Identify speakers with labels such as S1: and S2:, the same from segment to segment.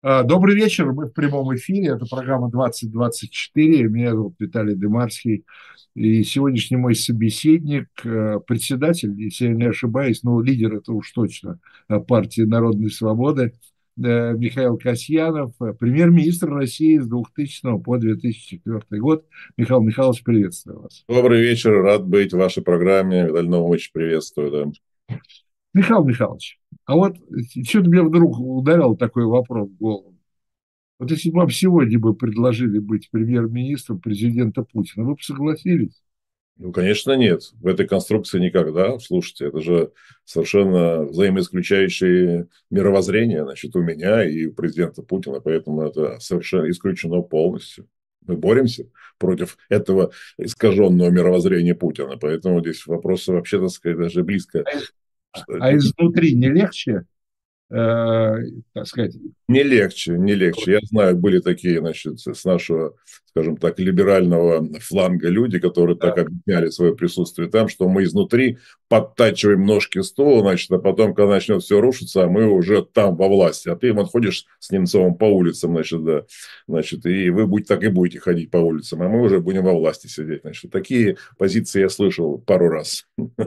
S1: Добрый вечер, мы в прямом эфире, это программа 2024, меня зовут Виталий Дымарский, и сегодняшний мой собеседник, председатель, если я не ошибаюсь, ну, лидер, это уж точно, партии Народной Свободы, Михаил Касьянов, премьер-министр России с 2000 по 2004 год. Михаил Михайлович, приветствую вас.
S2: Добрый вечер, рад быть в вашей программе. Виталий Наумович, приветствую. Да.
S1: Михаил Михайлович, а вот что-то мне вдруг ударил такой вопрос в голову. Вот если бы вам сегодня бы предложили быть премьер-министром президента Путина, вы бы согласились?
S2: Ну, конечно, нет. В этой конструкции никогда. Слушайте, это же совершенно взаимоисключающие мировоззрения, значит, у меня и у президента Путина, поэтому это совершенно исключено полностью. Мы боремся против этого искаженного мировоззрения Путина, поэтому здесь вопросы вообще, так сказать, даже близко.
S1: А,
S2: Что
S1: а изнутри не легче, так сказать,
S2: Не легче, не легче. Я знаю, были такие, значит, с нашего, скажем так, либерального фланга люди, которые так объясняли свое присутствие там, что мы изнутри подтачиваем ножки стула, значит, а потом, когда начнет все рушиться, мы уже там во власти. А ты вот ходишь с Немцовым по улицам, значит, да, значит, и вы будете так и будете ходить по улицам, а мы уже будем во власти сидеть. Значит, такие позиции я слышал пару раз.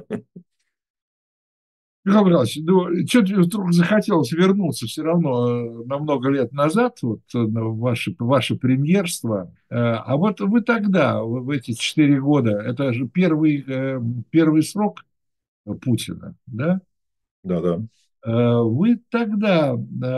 S1: Михаил Михайлович, ну, что-то вдруг захотелось вернуться все равно на много лет назад, вот, на ваше премьерство. А вот вы тогда, в эти 4 года, это же первый срок Путина, да?
S2: Да, да.
S1: Вы тогда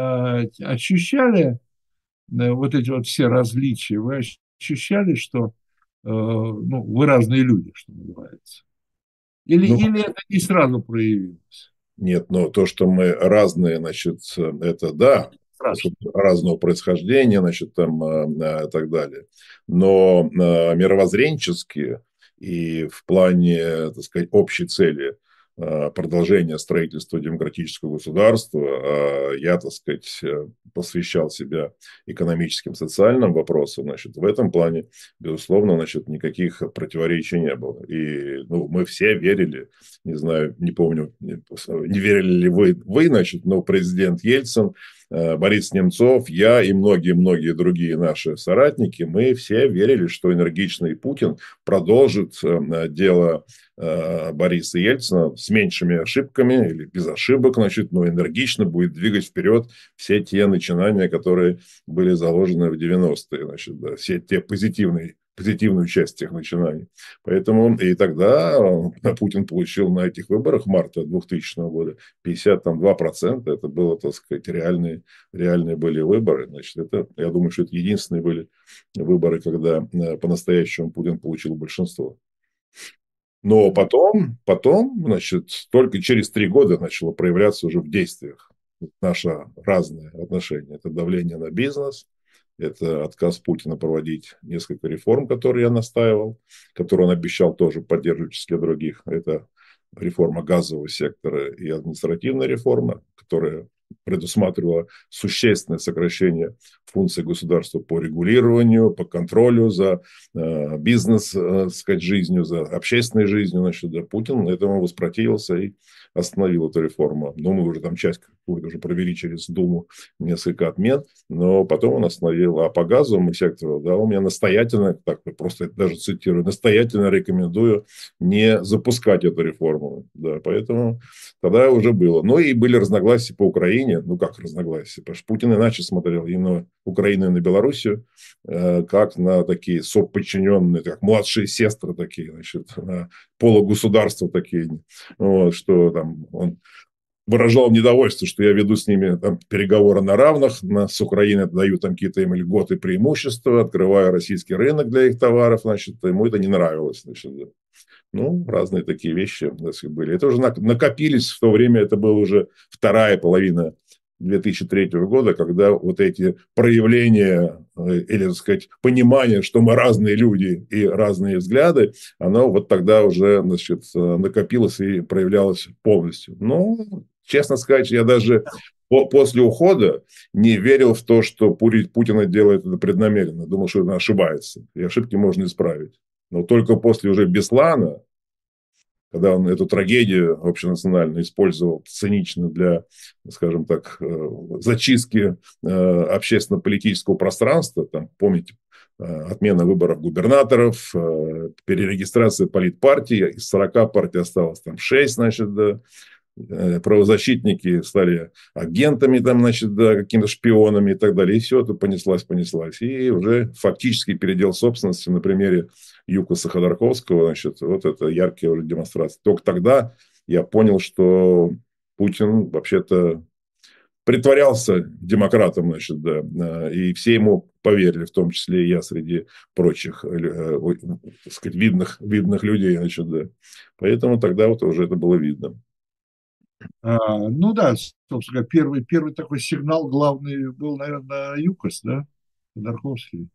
S1: ощущали вот эти вот все различия, вы ощущали, что ну, вы разные люди, что называется?
S2: Ну,
S1: Или это не сразу проявилось?
S2: нет, но то, что мы разные, значит, это да, что
S1: Страшно.
S2: разного происхождения, значит, там и так далее. Но мировоззренчески и в плане, так сказать, общей цели продолжения строительства демократического государства, я, так сказать, посвящал себя экономическим, социальным вопросам, значит, в этом плане, безусловно, значит, никаких противоречий не было. И ну, мы все верили, не знаю, не помню, не верили ли вы, значит, но президент Ельцин, Борис Немцов, я и многие-многие другие наши соратники, мы все верили, что энергичный Путин продолжит дело Бориса Ельцина с меньшими ошибками или без ошибок, значит, но энергично будет двигать вперед все те начинания, которые были заложены в 90-е, значит, да, все те позитивную часть тех начинаний. Поэтому и тогда Путин получил на этих выборах марта 2000 года 52%. Это было, так сказать, реальные были выборы. Значит, это, я думаю, что это единственные были выборы, когда по-настоящему Путин получил большинство. Но потом, значит, только через 3 года начало проявляться уже в действиях наше разное отношение. Это давление на бизнес, это отказ Путина проводить несколько реформ, которые я настаивал, которые он обещал тоже поддерживать в числе других. Это реформа газового сектора и административная реформа, которая предусматривала существенное сокращение функций государства по регулированию, по контролю за бизнес, сказать, жизнью, за общественной жизнью. Значит, да, Путин этому воспротивился и остановил эту реформу. Но мы уже там часть какую-то уже провели через Думу, несколько отмен, но потом он остановил. А по газовому сектору, да, у меня настоятельно, так просто даже цитирую, настоятельно рекомендую не запускать эту реформу. Да, поэтому тогда уже было. Но и были разногласия по Украине. Ну, как разногласия? Потому что Путин иначе смотрел и на Украину, и на Белоруссию, как на такие соподчиненные, как младшие сестры такие, значит, на полугосударства такие. Вот, что там он выражал недовольство, что я веду с ними там, переговоры на равных, с Украиной даю там какие-то им льготы, преимущества, открываю российский рынок для их товаров, значит, ему это не нравилось. Значит, да. Ну, разные такие вещи были. Это уже накопились в то время, это была уже вторая половина 2003 года, когда вот эти проявления или, так сказать, понимание, что мы разные люди и разные взгляды, оно вот тогда уже, значит, накопилось и проявлялось полностью. Ну, честно сказать, я даже после ухода не верил в то, что Путин делает это преднамеренно. Думал, что он ошибается. И ошибки можно исправить. Но только после уже Беслана, когда он эту трагедию общенациональную использовал цинично для, скажем так, зачистки общественно-политического пространства, там, помните, отмена выборов губернаторов, перерегистрация политпартии, из 40 партий осталось там 6, значит, да, правозащитники стали агентами, там, значит, да, какими-то шпионами и так далее. И все это понеслась. И уже фактически передел собственности на примере Юкоса Ходорковского, значит, вот это яркие уже демонстрации. Только тогда я понял, что Путин вообще-то притворялся демократом, значит, да, и все ему поверили, в том числе и я среди прочих, так сказать, видных людей, значит, да. Поэтому тогда вот уже это было видно.
S1: Ну да, собственно, первый такой сигнал главный был, наверное, ЮКОС, да, Ходорковский.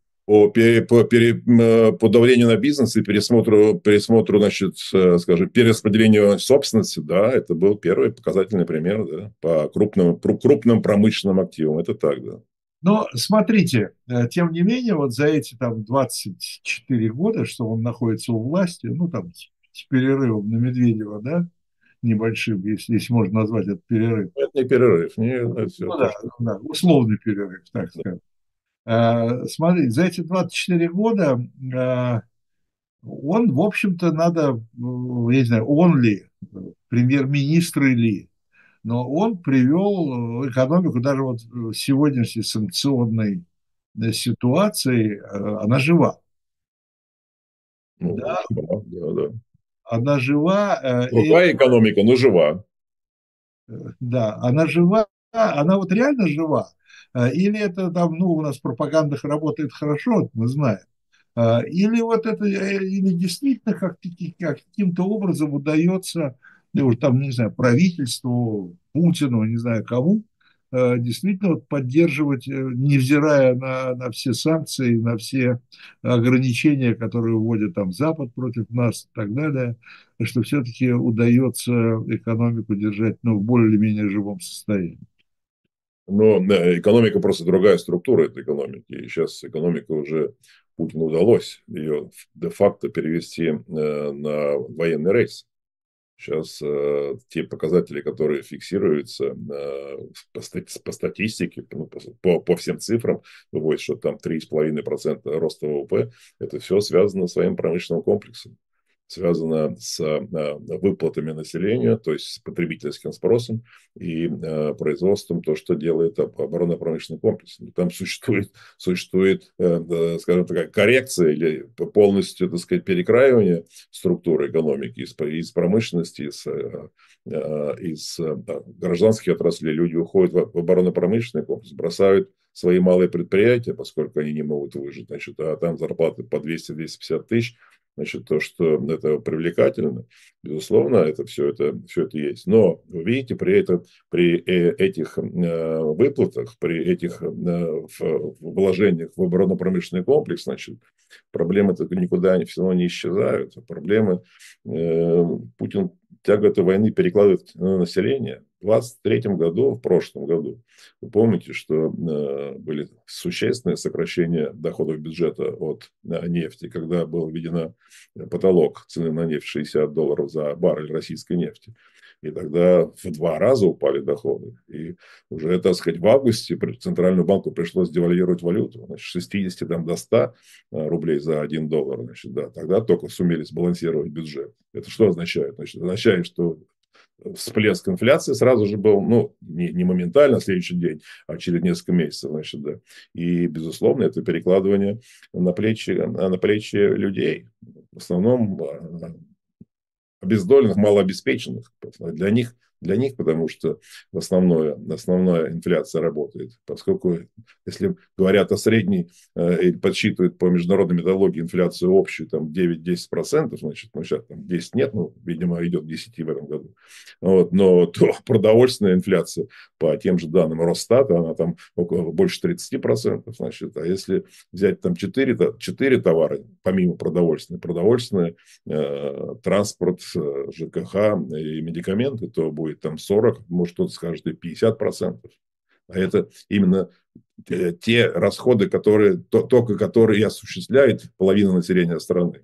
S2: По давлению на бизнес и пересмотру, значит, скажем, перераспределению собственности, да, это был первый показательный пример, да, по крупным промышленным активам. Это так, да.
S1: Но смотрите, тем не менее, вот за эти там 24 года, что он находится у власти, ну там с перерывом на Медведева, да, небольшим, если можно назвать это перерыв.
S2: Это не перерыв, не, это все
S1: Ну
S2: то,
S1: да,
S2: что...
S1: да, условный перерыв, так
S2: Да.
S1: сказать. Смотрите, за эти 24 года он, в общем-то, надо, я не знаю, он ли, премьер-министр ли, но он привел экономику даже вот в сегодняшней санкционной ситуации, она жива.
S2: Ну,
S1: Да,
S2: да, да, да.
S1: она жива, и
S2: Крутая экономика, но жива.
S1: да, она жива, она вот реально жива. Или это там, ну, у нас пропаганда работает хорошо, мы знаем. Или вот это, или действительно каким-то образом удается, ну, уж там, не знаю, правительству, Путину, не знаю кому, действительно вот поддерживать, невзирая на все санкции, на все ограничения, которые вводит там Запад против нас и так далее, что все-таки удается экономику держать, ну, в более-менее живом состоянии.
S2: Но экономика просто другая структура этой экономики. И сейчас экономика уже Путину удалось ее де-факто перевести на военный рейс. Сейчас те показатели, которые фиксируются по статистике, ну, по всем цифрам, выводят, что там 3,5% роста ВВП, это все связано с своим промышленным комплексом, связано с выплатами населению, то есть с потребительским спросом и производством, то, что делает оборонно-промышленный комплекс. Там существует, скажем так, коррекция или полностью, так сказать, перекраивание структуры экономики из промышленности, из гражданских отраслей. Люди уходят в оборонно-промышленный комплекс, бросают свои малые предприятия, поскольку они не могут выжить, значит, а там зарплаты по 200-250 тысяч, значит, то, что это привлекательно, безусловно, все это есть. Но вы видите, при этих выплатах, при этих вложениях в оборонно-промышленный комплекс, значит, проблемы никуда все равно не исчезают. Проблемы Путин тягу этой войны перекладывает на население. В 2023 году, в прошлом году, вы помните, что были существенные сокращения доходов бюджета от нефти, когда был введен потолок цены на нефть $60 за баррель российской нефти. И тогда в 2 раза упали доходы. И уже, так сказать, в августе Центральному банку пришлось девальвировать валюту. Значит, 60 там, до 100 рублей за $1. Значит, да, тогда только сумели сбалансировать бюджет. Это что означает? Значит, означает, что всплеск инфляции сразу же был, ну, не моментально, на следующий день, а через несколько месяцев, значит, да. И, безусловно, это перекладывание на плечи людей. В основном обездоленных, малообеспеченных. Для них, потому что основная инфляция работает. Поскольку, если говорят о средней, и подсчитывают по международной методологии инфляцию общую, там 9-10%, значит, ну, сейчас там 10 нет, ну, видимо, идет к 10 в этом году. Вот, но то продовольственная инфляция, по тем же данным Росстата, она там около больше 30%, значит, а если взять там 4 товара, помимо продовольственные, транспорт, ЖКХ и медикаменты, то будет там 40, может кто-то скажет и 50%. А это именно те расходы, которые, только которые и осуществляет половина населения страны.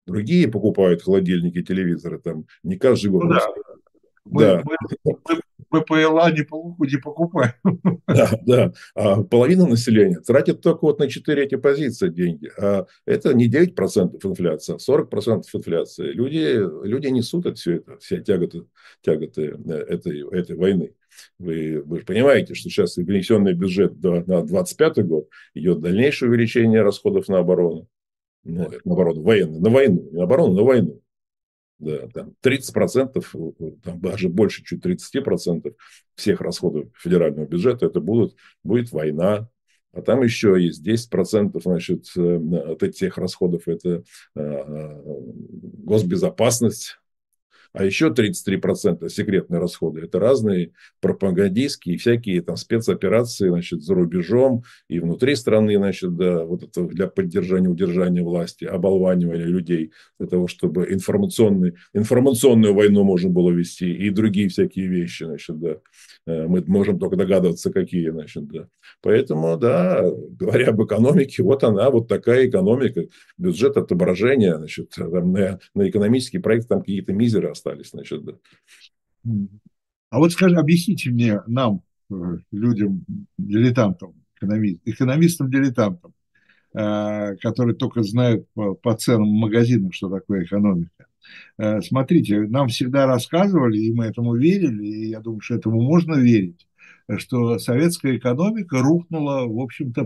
S2: Другие покупают холодильники, телевизоры там не каждый год.
S1: Ну
S2: Ну,
S1: да, мы,
S2: да,
S1: мы, мы БПЛА не покупаем.
S2: да, да. А половина населения тратит только вот на 4 эти позиции деньги. А это не 9% инфляции, а 40% инфляции. Люди несут это все это, все тяготы этой войны. Вы же понимаете, что сейчас внесенный бюджет на 25 год идет дальнейшее увеличение расходов на оборону. Ну, на оборону военную, на войну, не на оборону, на войну. Да, там 30%, там даже больше, чуть 30% всех расходов федерального бюджета, это будет война. А там еще есть 10%, значит, от этих расходов, это госбезопасность. А еще 33% секретные расходы. Это разные пропагандистские, всякие там спецоперации, значит, за рубежом и внутри страны, значит, да, вот это для поддержания, удержания власти, оболванивания людей, для того, чтобы информационную войну можно было вести и другие всякие вещи, значит, да. Мы можем только догадываться, какие, значит, да. Поэтому, да, говоря об экономике, вот она, вот такая экономика, бюджет отображения, значит, там на экономический проект там какие-то мизеры остались, значит, да.
S1: А вот скажи, объясните мне, нам, людям, дилетантам, экономистам-дилетантам, которые только знают по ценам в магазинах, что такое экономика. Смотрите, нам всегда рассказывали, и мы этому верили, и я думаю, что этому можно верить, что советская экономика рухнула, в общем-то,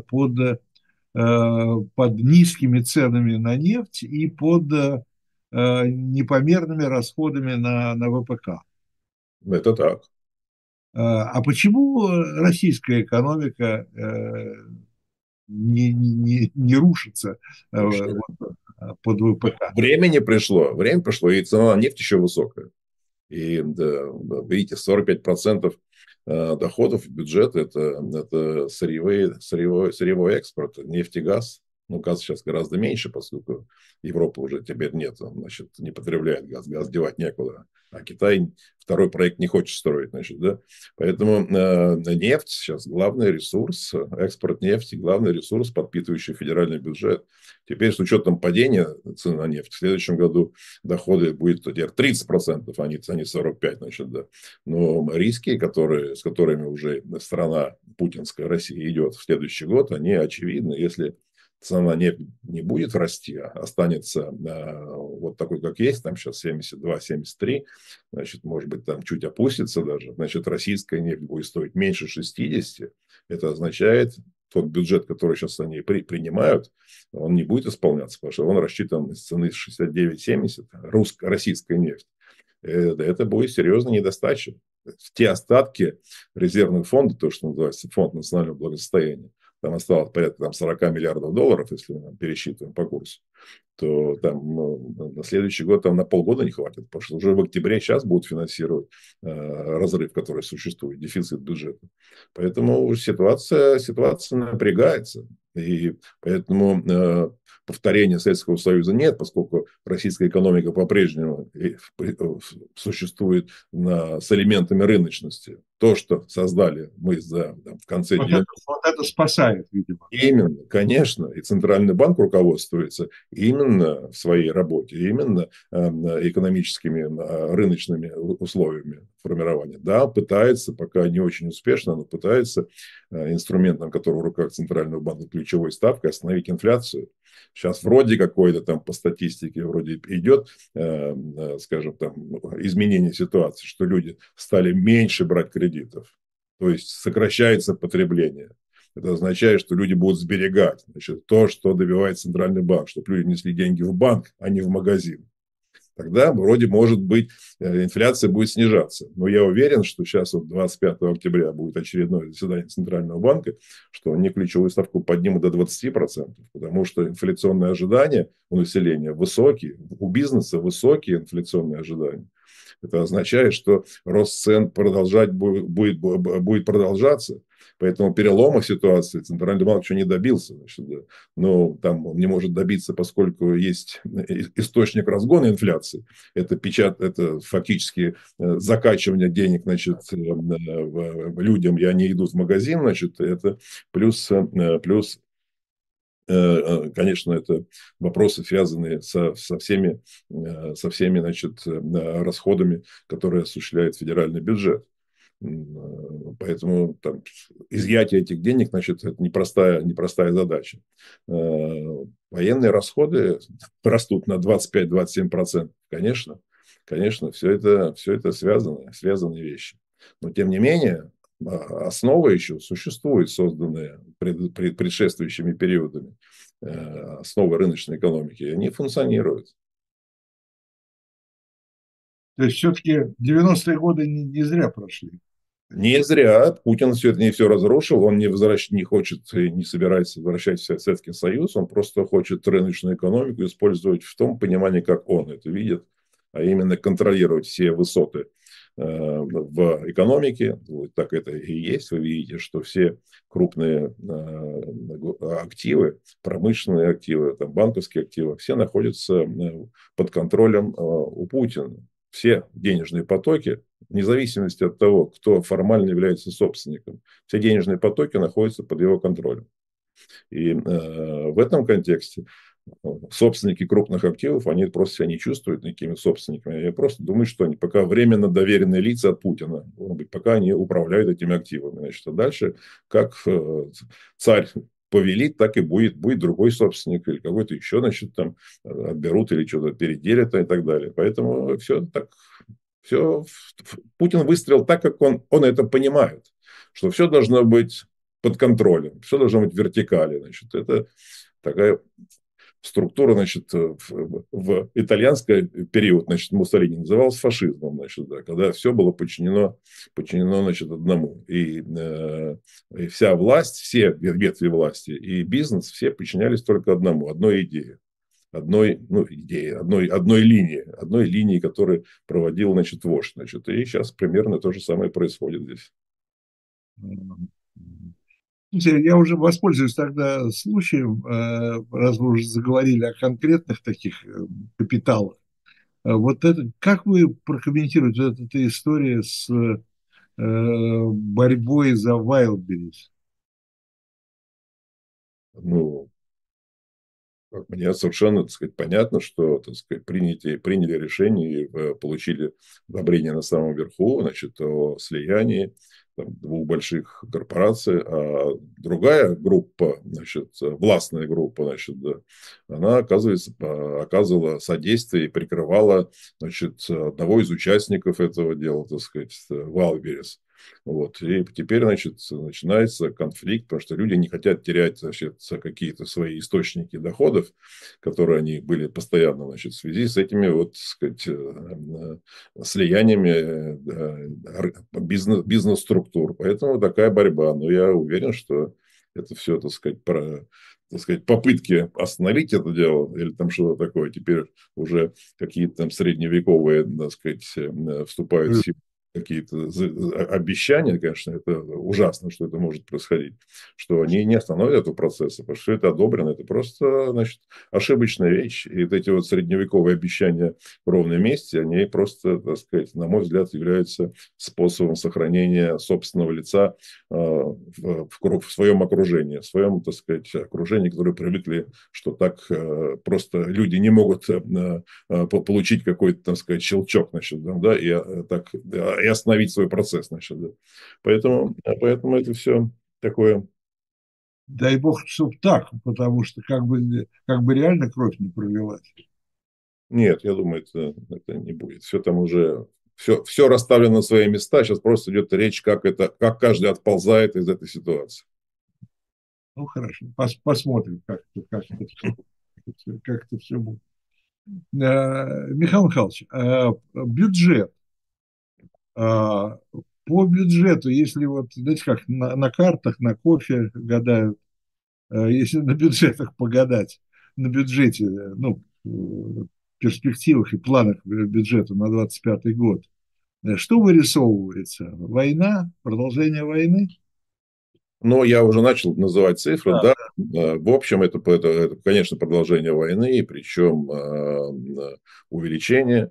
S1: под низкими ценами на нефть и под непомерными расходами на ВПК.
S2: Это так.
S1: А почему российская экономика не рушится под ВПК?
S2: Время пришло, и цена на нефть еще высокая. И да, видите, 45% доходов бюджета это сырьевой экспорт, нефть и газ. Ну, газ сейчас гораздо меньше, поскольку Европа уже теперь нет, значит, не потребляет газ, газ девать некуда. А Китай второй проект не хочет строить, значит, да. Поэтому нефть сейчас главный ресурс, экспорт нефти, главный ресурс, подпитывающий федеральный бюджет. Теперь с учетом падения цены на нефть, в следующем году доходы будет теперь 30%, а не 45%, значит, да. Но риски, с которыми уже страна путинская Россия идет в следующий год, они очевидны. Если цена нефти не будет расти, а останется вот такой, как есть, там сейчас 72-73, значит, может быть, там чуть опустится даже, значит, российская нефть будет стоить меньше 60. Это означает, тот бюджет, который сейчас они принимают, он не будет исполняться, потому что он рассчитан с цены 69-70, российская нефть. Это будет серьезная недостача. Те остатки резервных фондов, то, что называется фонд национального благосостояния, там осталось порядка там, 40 миллиардов долларов, если мы пересчитываем по курсу, то там на следующий год там на полгода не хватит, потому что уже в октябре сейчас будут финансировать разрыв, который существует, дефицит бюджета. Поэтому ситуация напрягается. И поэтому повторения Советского Союза нет, поскольку российская экономика по-прежнему существует с элементами рыночности. То, что создали мы в конце 90-х.
S1: Вот это спасает, видимо.
S2: Именно, конечно, и Центральный банк руководствуется именно в своей работе, именно экономическими рыночными условиями формирования. Да, пытается, пока не очень успешно, но пытается инструментом, который в руках Центрального банка, ключевой ставкой, остановить инфляцию. Сейчас вроде какой-то там по статистике вроде идет, скажем, там изменение ситуации, что люди стали меньше брать кредитов, то есть сокращается потребление. Это означает, что люди будут сберегать. Значит, то, что добивает Центральный банк, чтобы люди несли деньги в банк, а не в магазин. Тогда вроде, может быть, инфляция будет снижаться. Но я уверен, что сейчас вот 25 октября будет очередное заседание Центрального банка, что они ключевую ставку поднимут до 20%, потому что инфляционные ожидания у населения высокие, у бизнеса высокие инфляционные ожидания. Это означает, что рост цен будет продолжаться. Поэтому перелома ситуации Центральный банк еще не добился. Значит, да. Но там он не может добиться, поскольку есть источник разгона инфляции. Это фактически закачивание денег, значит, людям, и они идут в магазин. Значит, это плюс конечно, это вопросы, связанные со всеми, значит, расходами, которые осуществляет федеральный бюджет. Поэтому там, изъятие этих денег, значит, это непростая задача. Военные расходы растут на 25-27%. Конечно, все это связанные вещи. Но, тем не менее, основа еще существует, созданная предшествующими периодами, основы рыночной экономики, и они функционируют.
S1: То есть все-таки 90-е годы не зря прошли.
S2: Не зря Путин не все разрушил, он не хочет и не собирается возвращать в Советский Союз, он просто хочет рыночную экономику использовать в том понимании, как он это видит, а именно контролировать все высоты в экономике. Вот так это и есть. Вы видите, что все крупные активы, промышленные активы, там, банковские активы, все находятся под контролем у Путина. Все денежные потоки, вне зависимости от того, кто формально является собственником, все денежные потоки находятся под его контролем. И в этом контексте собственники крупных активов, они просто себя не чувствуют никакими собственниками. Я просто думаю, что они пока временно доверенные лица от Путина, пока они управляют этими активами. Значит, а дальше, как царь повелит, так и будет другой собственник или какой-то еще, значит, там отберут или что-то переделят и так далее. Поэтому все так, все Путин выстрелил так, как он это понимает, что все должно быть под контролем, все должно быть в вертикали. Значит, это такая структура, значит, в итальянский период, значит, Муссолини называлась фашизмом, значит, да, когда все было подчинено, значит, одному. И вся власть, все ветви власти и бизнес, все подчинялись только одному, одной идее. Одной линии, которую проводил, значит, вождь. Значит, и сейчас примерно то же самое происходит здесь.
S1: Я уже воспользуюсь тогда случаем, раз вы уже заговорили о конкретных таких капиталах. Вот это, как вы прокомментируете вот эту историю с борьбой за Wildberries?
S2: Ну, мне совершенно, так сказать, понятно, что, так сказать, приняли решение и получили одобрение на самом верху, значит, о слиянии там, двух больших корпораций, а другая группа, значит, властная группа, значит, да, она, оказывается, оказывала содействие и прикрывала, значит, одного из участников этого дела, так сказать, Валберес. Вот. И теперь, значит, начинается конфликт, потому что люди не хотят терять, значит, какие-то свои источники доходов, которые они были постоянно, значит, в связи с этими вот, так сказать, слияниями бизнес-структур. Поэтому такая борьба. Но я уверен, что это все, так сказать, попытки остановить это дело или там что-то такое. Теперь уже какие-то там средневековые, так сказать, вступают в силу какие-то обещания, конечно, это ужасно, что это может происходить, что они не остановят этого процесса, потому что это одобрено, это просто, значит, ошибочная вещь. И вот эти вот средневековые обещания в ровном месте, они просто, так сказать, на мой взгляд, являются способом сохранения собственного лица в своем окружении, в своем, так сказать, окружении, которые привыкли, что так просто люди не могут получить какой-то, так сказать, щелчок, значит, да, и остановить свой процесс, значит, да. Поэтому это все такое.
S1: Дай бог, чтобы так, потому что как бы реально кровь не пролилась.
S2: Нет, я думаю, это не будет. Все там уже все расставлено на свои места. Сейчас просто идет речь, как каждый отползает из этой ситуации.
S1: Ну, хорошо, посмотрим, как это все будет. Михаил Михайлович, бюджет. По бюджету, если вот, знаете, как на картах, на кофе гадают, если на бюджетах погадать, на бюджете, ну, перспективах и планах бюджета на 25 год, что вырисовывается? Война, продолжение войны?
S2: Но я уже начал называть цифры, да. В общем, это, конечно, продолжение войны, причем увеличение.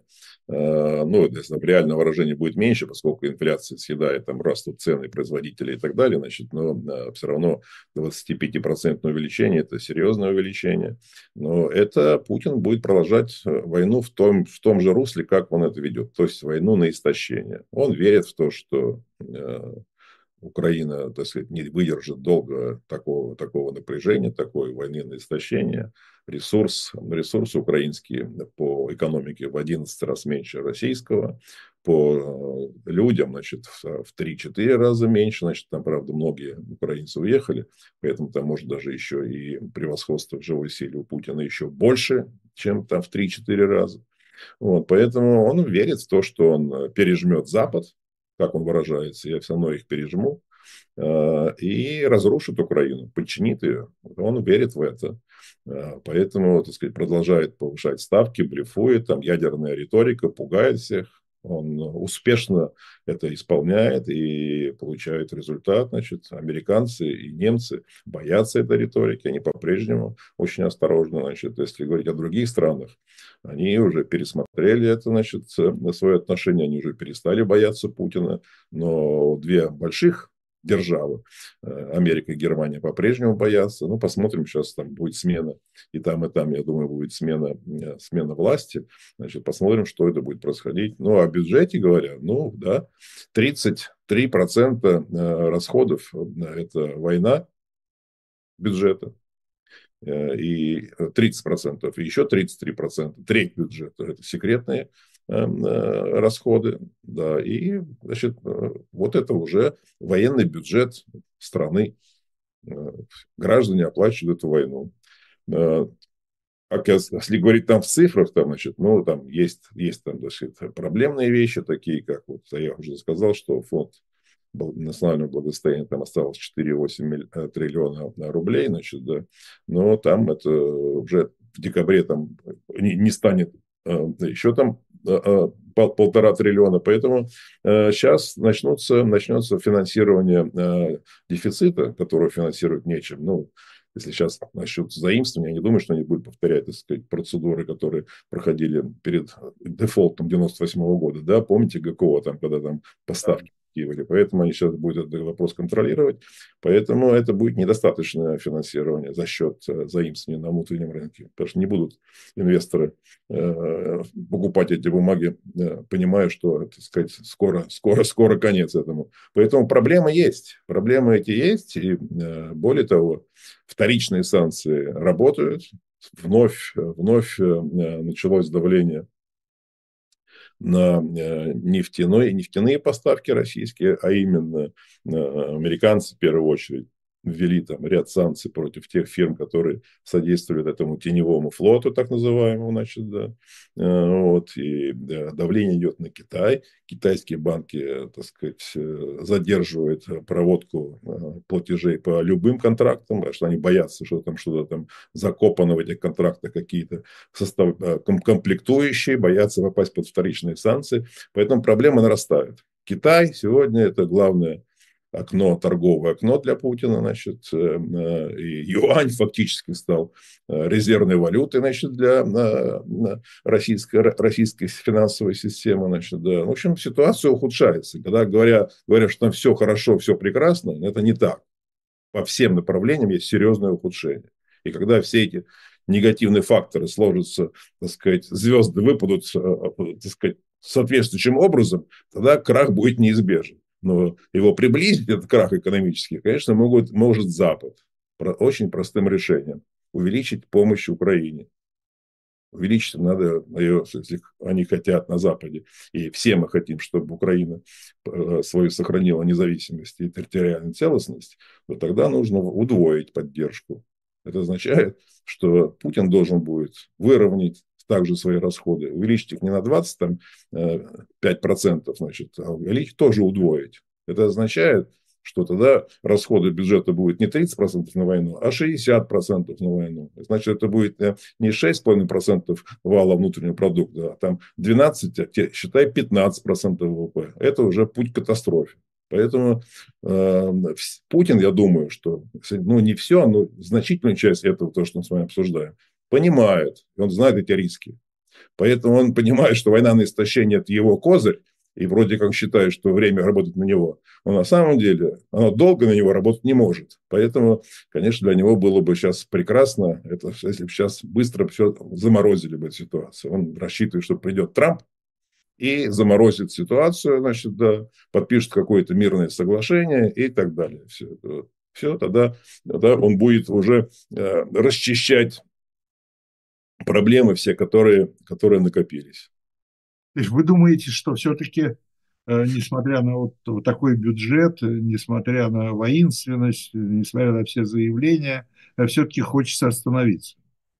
S2: ну, если в реальном выражении будет меньше, поскольку инфляция съедает, там растут цены производителей и так далее, значит, но все равно 25% увеличение – это серьезное увеличение. Но это Путин будет продолжать войну в том же русле, как он это ведет, то есть войну на истощение. Он верит в то, что Украина, так сказать, не выдержит долго такого напряжения, такой войны на истощение. Ресурс украинский по экономике в 11 раз меньше российского, по людям, значит, в 3-4 раза меньше, значит, там, правда, многие украинцы уехали, поэтому там может даже еще и превосходство в живой силе у Путина еще больше, чем там в 3-4 раза. Вот, поэтому он верит в то, что он пережмет Запад, как он выражается, я все равно их пережму, и разрушит Украину, подчинит ее. Он верит в это. Поэтому, так сказать, продолжает повышать ставки, блефует, там ядерная риторика, пугает всех. Он успешно это исполняет и получает результат. Значит, американцы и немцы боятся этой риторики, они по-прежнему очень осторожны. Значит, если говорить о других странах, они уже пересмотрели это, значит, свое отношение, они уже перестали бояться Путина. Но две больших державы, Америка и Германия, по-прежнему боятся. Ну, посмотрим, сейчас там будет смена, и там, я думаю, будет смена власти. Значит, посмотрим, что это будет происходить. Ну, о бюджете говоря, ну, да, 33% расходов – это война бюджета. И 30%, и еще 33%, треть бюджета – это секретные расходы. Да, и, значит, вот это уже военный бюджет страны. Граждане оплачивают эту войну. Если говорить там в цифрах, там, значит, ну, там есть там, значит, проблемные вещи, такие, как вот я уже сказал, что фонд национального благосостояния там осталось 4,8 триллиона рублей, значит, да, но там это уже в декабре там не станет еще там 1,5 триллиона, поэтому сейчас начнется финансирование дефицита, которого финансировать нечем. Ну, если сейчас насчет заимствования, я не думаю, что они будут повторять, так сказать, процедуры, которые проходили перед дефолтом 98 года. Да, помните ГКО, там, когда там поставки делали. Поэтому они сейчас будут этот вопрос контролировать. Поэтому это будет недостаточное финансирование за счет заимствования на внутреннем рынке. Потому что не будут инвесторы покупать эти бумаги, понимая, что, так сказать, скоро конец этому. Поэтому проблемы есть. Проблемы эти есть. И более того, вторичные санкции работают. Вновь началось давление на нефтяные поставки российские, а именно американцы в первую очередь ввели там ряд санкций против тех фирм, которые содействуют этому теневому флоту, так называемому, значит, да. Вот, и давление идет на Китай. Китайские банки, так сказать, задерживают проводку платежей по любым контрактам, потому что они боятся, что там что-то там закопано в этих контрактах, какие-то комплектующие, боятся попасть под вторичные санкции. Поэтому проблемы нарастают. Китай сегодня это главное торговое окно для Путина, значит, и юань фактически стал резервной валютой, значит, для российской финансовой системы, значит, да. В общем, ситуация ухудшается. Когда говорят, что там все хорошо, все прекрасно, это не так. По всем направлениям есть серьезное ухудшение. И когда все эти негативные факторы сложатся, так сказать, звезды выпадут, так сказать, соответствующим образом, тогда крах будет неизбежен. Но его приблизить, этот крах экономический, конечно, может Запад. Очень простым решением. Увеличить помощь Украине. Увеличить надо ее, если они хотят на Западе. И все мы хотим, чтобы Украина свою сохранила независимость и территориальную целостность, то тогда нужно удвоить поддержку. Это означает, что Путин должен будет выровнять также свои расходы, увеличить их не на 25%, значит, а увеличить тоже удвоить. Это означает, что тогда расходы бюджета будут не 30% на войну, а 60% на войну. Значит, это будет не 6,5% вала внутреннего продукта, а там 12, считай, 15% ВВП. Это уже путь к катастрофе. Поэтому Путин, я думаю, что, ну, не все, но значительную часть этого, то, что мы с вами обсуждаем, понимает, он знает эти риски. Поэтому он понимает, что война на истощение – это его козырь, и вроде как считает, что время работает на него. Но на самом деле оно долго на него работать не может. Поэтому, конечно, для него было бы сейчас прекрасно, это, если бы сейчас быстро все заморозили бы эту ситуацию. Он рассчитывает, что придет Трамп и заморозит ситуацию, значит, да, подпишет какое-то мирное соглашение и так далее. Все, тогда он будет уже расчищать проблемы все, которые накопились.
S1: То есть вы думаете, что все-таки, несмотря на вот такой бюджет, несмотря на воинственность, несмотря на все заявления, все-таки хочется остановиться?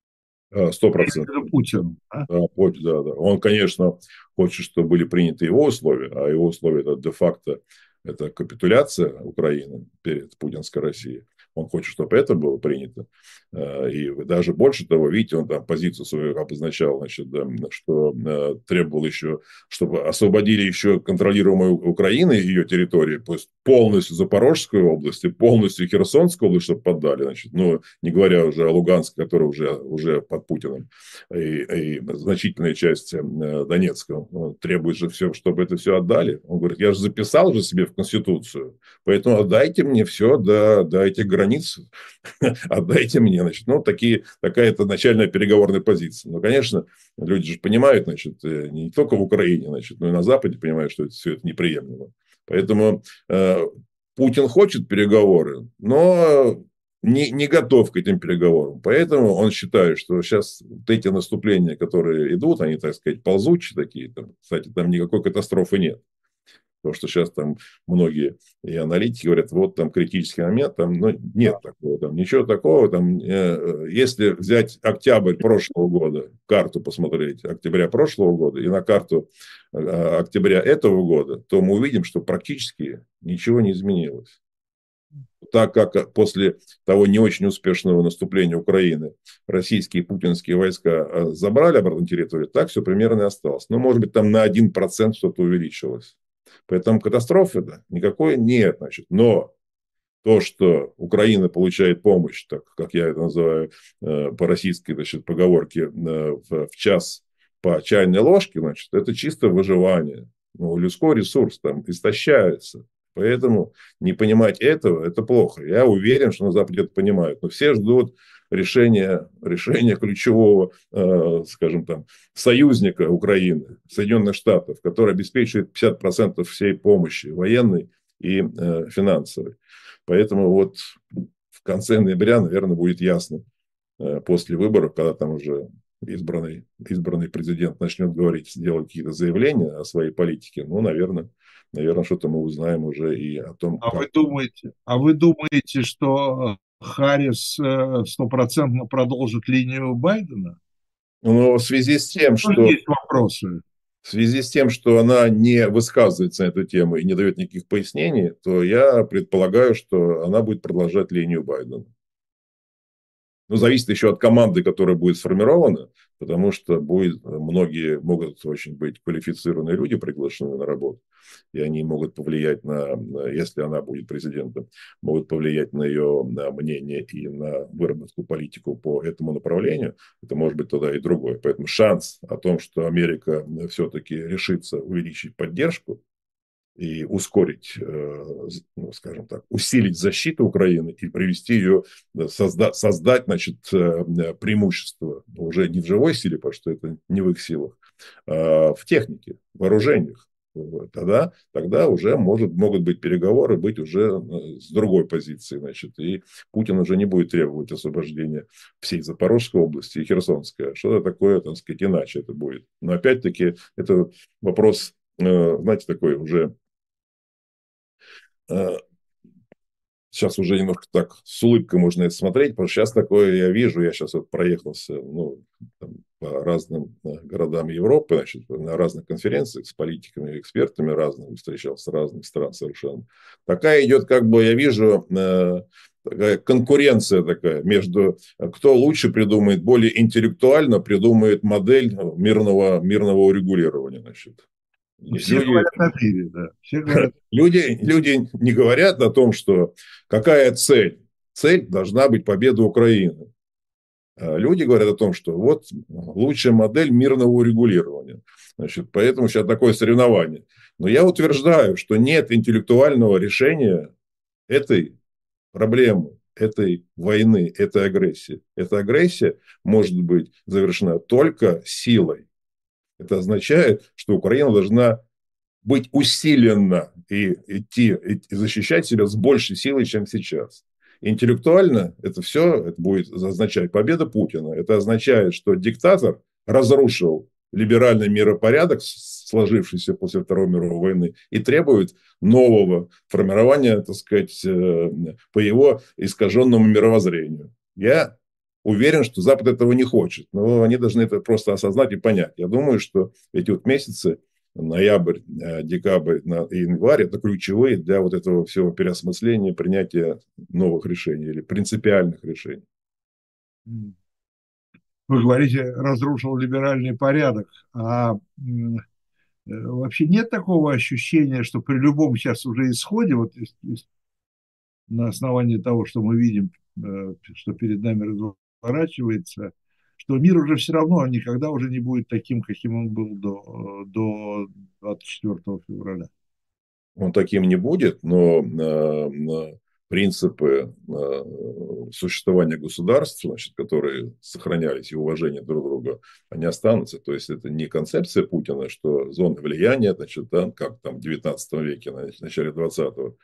S2: 100%.
S1: Путин, а?
S2: Да, да, да. Он, конечно, хочет, чтобы были приняты его условия, а его условия это де-факто это капитуляция Украины перед путинской Россией. Он хочет, чтобы это было принято. И даже больше того, видите, он там позицию свою обозначал, значит, да, что требовал еще, чтобы освободили еще контролируемую Украиной ее территории, пусть полностью Запорожскую область и полностью Херсонскую область, чтобы поддали, значит, ну, не говоря уже о Луганске, который уже под Путиным, и значительная часть Донецка требует же все, чтобы это все отдали. Он говорит, я же записал же себе в Конституцию, поэтому отдайте мне все до этих границ, отдайте мне, значит, ну, такая-то начальная переговорная позиция. Но, конечно, люди же понимают, значит, не только в Украине, значит, но и на Западе понимают, что все это неприемлемо. Поэтому Путин хочет переговоры, но не готов к этим переговорам. Поэтому он считает, что сейчас вот эти наступления, которые идут, они, так сказать, ползучие такие. Там, кстати, там никакой катастрофы нет. Потому что сейчас там многие и аналитики говорят, вот там критический момент, там ну, нет такого, там ничего такого. Там, если взять октябрь прошлого года, карту посмотреть, октября прошлого года, и на карту октября этого года, то мы увидим, что практически ничего не изменилось. Так как после того не очень успешного наступления Украины российские и путинские войска забрали обратно территорию, так все примерно и осталось. Но, может быть, там на 1% что-то увеличилось. Поэтому катастрофы да, никакой нет. Значит. Но то, что Украина получает помощь, так как я это называю по российской значит, поговорке, в час по чайной ложке, значит, это чисто выживание. Ну, людской ресурс там истощается. Поэтому не понимать этого – это плохо. Я уверен, что на Западе это понимают. Но все ждут решения ключевого, скажем там, союзника Украины, Соединенных Штатов, который обеспечивает 50% всей помощи военной и финансовой. Поэтому вот в конце ноября, наверное, будет ясно, после выборов, когда там уже избранный президент начнет говорить, делать какие-то заявления о своей политике, ну, наверное, что-то мы узнаем уже и о том, как.
S1: А вы думаете, что Харрис стопроцентно продолжит линию Байдена?
S2: Но в связи с тем,
S1: Тоже
S2: что
S1: есть вопросы.
S2: В связи с тем, что она не высказывается на эту тему и не дает никаких пояснений, то я предполагаю, что она будет продолжать линию Байдена. Но зависит еще от команды, которая будет сформирована, потому что многие могут очень быть квалифицированные люди приглашены на работу, и они могут повлиять если она будет президентом, могут повлиять на ее мнение и на выработку политику по этому направлению. Это может быть тогда и другое. Поэтому шанс о том, что Америка все-таки решится увеличить поддержку, и ускорить, ну, скажем так, усилить защиту Украины и привести ее, создать, значит, преимущество уже не в живой силе, потому что это не в их силах, а в технике, в вооружениях. Тогда уже могут быть переговоры, быть уже с другой позиции. Значит, и Путин уже не будет требовать освобождения всей Запорожской области и Херсонской. Что-то такое, так сказать, иначе это будет. Но опять-таки это вопрос, знаете, такой уже сейчас уже немножко так с улыбкой можно это смотреть, потому что сейчас такое я вижу, я сейчас вот проехался ну, там, по разным городам Европы, значит, на разных конференциях с политиками, экспертами разными, встречался с разных стран совершенно. Такая идет, как бы я вижу, такая конкуренция такая между, кто лучше придумает, более интеллектуально придумает модель мирного урегулирования, значит.
S1: Все
S2: Люди,
S1: говорят о мире, да. Все говорят.
S2: люди не говорят о том, что какая цель. Цель должна быть победа Украины. Люди говорят о том, что вот лучшая модель мирного урегулирования. Значит, поэтому сейчас такое соревнование. Но я утверждаю, что нет интеллектуального решения этой проблемы, этой войны, этой агрессии. Эта агрессия может быть завершена только силой. Это означает, что Украина должна быть усиленно и идти и защищать себя с большей силой, чем сейчас. Интеллектуально это все это будет означать победа Путина. Это означает, что диктатор разрушил либеральный миропорядок, сложившийся после Второй мировой войны, и требует нового формирования, так сказать, по его искаженному мировоззрению. Я уверен, что Запад этого не хочет, но они должны это просто осознать и понять. Я думаю, что эти вот месяцы ноябрь, декабрь и январь – это ключевые для вот этого всего переосмысления, принятия новых решений или принципиальных решений.
S1: Вы говорите, разрушил либеральный порядок, а вообще нет такого ощущения, что при любом сейчас уже исходе, вот на основании того, что мы видим, что перед нами разворачивается, что мир уже все равно никогда уже не будет таким, каким он был до 24 февраля.
S2: Он таким не будет, но принципы существования государств, значит, которые сохранялись и уважение друг друга, они останутся. То есть это не концепция Путина, что зона влияния, значит, да, как там в 19 веке, в начале 20-го,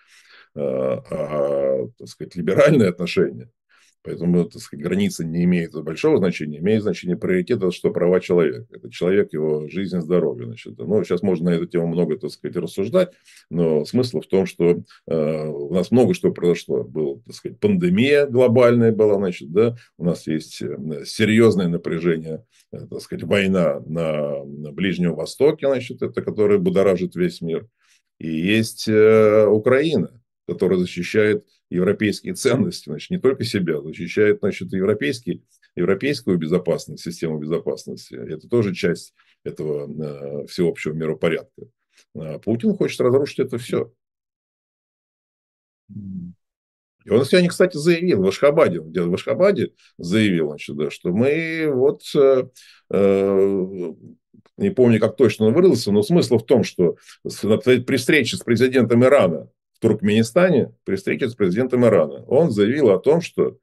S2: так сказать, либеральные отношения. Поэтому, так сказать, граница не имеет большого значения, имеет значение приоритета, что права человека. Это человек, его жизнь и здоровье. Значит. Ну, сейчас можно на эту тему много, так сказать, рассуждать, но смысл в том, что у нас много что произошло. Была, так сказать, пандемия глобальная была, значит, да, у нас есть серьезное напряжение, так сказать, война на Ближнем Востоке, значит, это, которая будоражит весь мир. И есть Украина, которая защищает европейские ценности, значит, не только себя, защищает, значит, европейскую безопасность, систему безопасности. Это тоже часть этого всеобщего миропорядка. А Путин хочет разрушить это все. И он сегодня, кстати, заявил в Ашхабаде, заявил, значит, да, что мы вот, не помню, как точно он выразился, но смысл в том, что при встрече с президентом Ирана в Туркменистане, при встрече с президентом Ирана, он заявил о том, что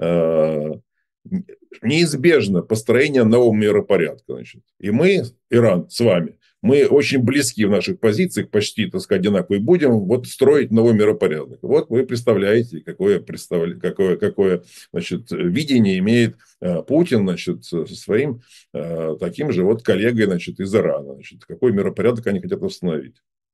S2: неизбежно построение нового миропорядка. Значит. И мы, Иран, с вами, мы очень близки в наших позициях, почти, так сказать, одинаковые, будем вот строить новый миропорядок. Вот вы представляете, какое значит, видение имеет Путин, значит, со своим таким же вот коллегой, значит, из Ирана. Значит, какой миропорядок они хотят установить.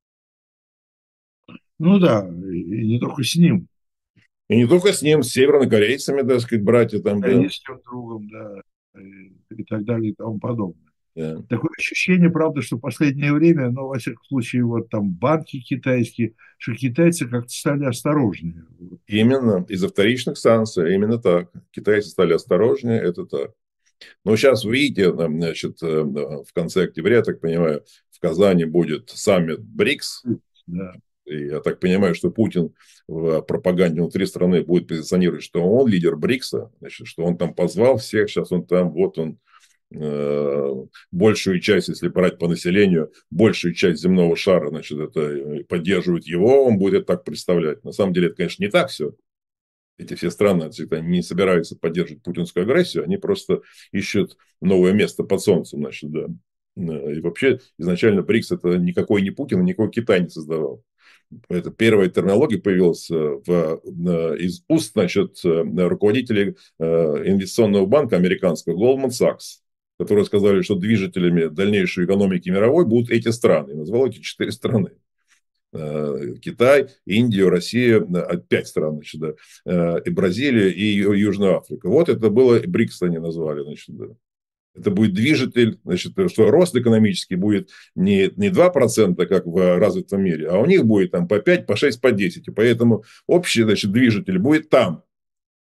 S1: Ну да, и не только с ним.
S2: И не только с ним, с севернокорейцами, так сказать, братья там, да.
S1: И с тем другом, да, и так далее, и тому подобное. Yeah. Такое ощущение, правда, что в последнее время, ну, во всяком случае, вот там банки китайские, что китайцы как-то стали осторожнее.
S2: Именно, из-за вторичных санкций, именно так. Китайцы стали осторожнее, это так. Но сейчас, вы видите, значит, в конце октября, я так понимаю, в Казани будет саммит БРИКС. Yeah. И я так понимаю, что Путин в пропаганде внутри страны будет позиционировать, что он лидер БРИКСа, значит, что он там позвал всех, сейчас он там, вот он, большую часть, если брать по населению, большую часть земного шара, значит, это поддерживает его, он будет это так представлять. На самом деле, это, конечно, не так все. Эти все страны не собираются поддерживать путинскую агрессию, они просто ищут новое место под солнцем, значит, да. И вообще, изначально БРИКС это никакой не Путин, никакой Китай не создавал. Это первая терминология появилась из уст, значит, руководителей инвестиционного банка американского Goldman Sachs, которые сказали, что движителями дальнейшей экономики мировой будут эти страны. И назвал эти 4 страны. Китай, Индию, Россия, 5 стран, значит, да, и Бразилия, и Южная Африка. Вот это было, БРИКС они назвали, значит, да. Это будет движитель, значит, что рост экономический будет не 2%, как в развитом мире, а у них будет там по 5, по 6, по 10. И поэтому общий, значит, движитель будет там.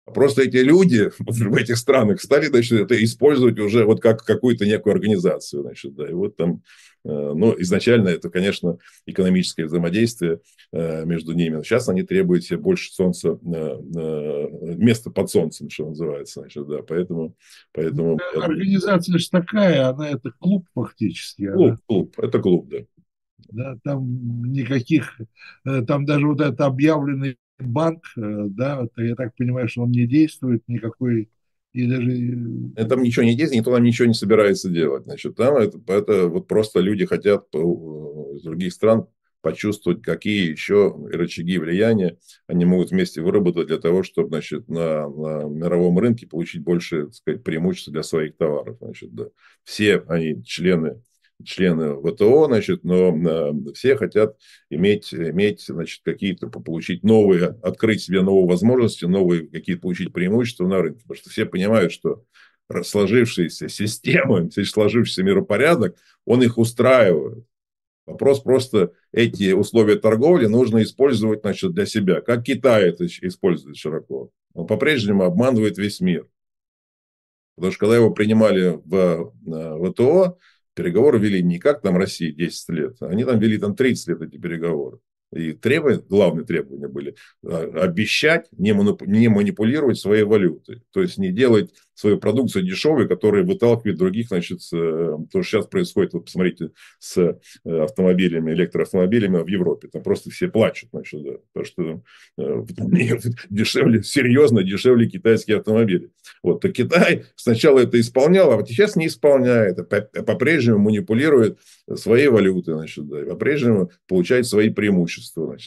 S2: Просто эти люди в этих странах стали, значит, это использовать уже вот как какую-то некую организацию, значит, да, и вот там, ну, изначально это, конечно, экономическое взаимодействие между ними. Сейчас они требуют себе больше солнца, места под солнцем, что называется, значит, да, поэтому я думаю,
S1: Организация же такая, она это клуб фактически, она,
S2: это клуб, да.
S1: да, там никаких, там даже вот этот объявленный банк, да, вот я так понимаю, что он не действует никакой, и даже,
S2: Там ничего не действует, никто там ничего не собирается делать. Значит, там это вот просто люди хотят из других стран почувствовать, какие еще рычаги влияния они могут вместе выработать для того, чтобы, значит, на мировом рынке получить больше, так сказать, преимуществ для своих товаров. Значит, да. Все они члены ВТО, значит, но все хотят иметь, значит, какие-то, получить новые, открыть себе новые возможности, новые какие-то получить преимущества на рынке. Потому что все понимают, что сложившиеся системы, сложившийся миропорядок, он их устраивает. Вопрос просто, эти условия торговли нужно использовать, значит, для себя. Как Китай это использует широко. Он по-прежнему обманывает весь мир. Потому что когда его принимали в ВТО, переговоры вели не как там Россия 10 лет, они там вели там 30 лет эти переговоры. И главные требования были обещать не манипулировать своей валютой. То есть не делать свою продукцию дешевой, которая выталкивает других, значит, то, что сейчас происходит, вот посмотрите, с автомобилями, электроавтомобилями в Европе. Там просто все плачут, значит, да, потому что дешевле, серьезно дешевле китайские автомобили. Вот, то Китай сначала это исполнял, а вот сейчас не исполняет, по-прежнему манипулирует своей валютой, значит, да, и по-прежнему получает свои преимущества, значит,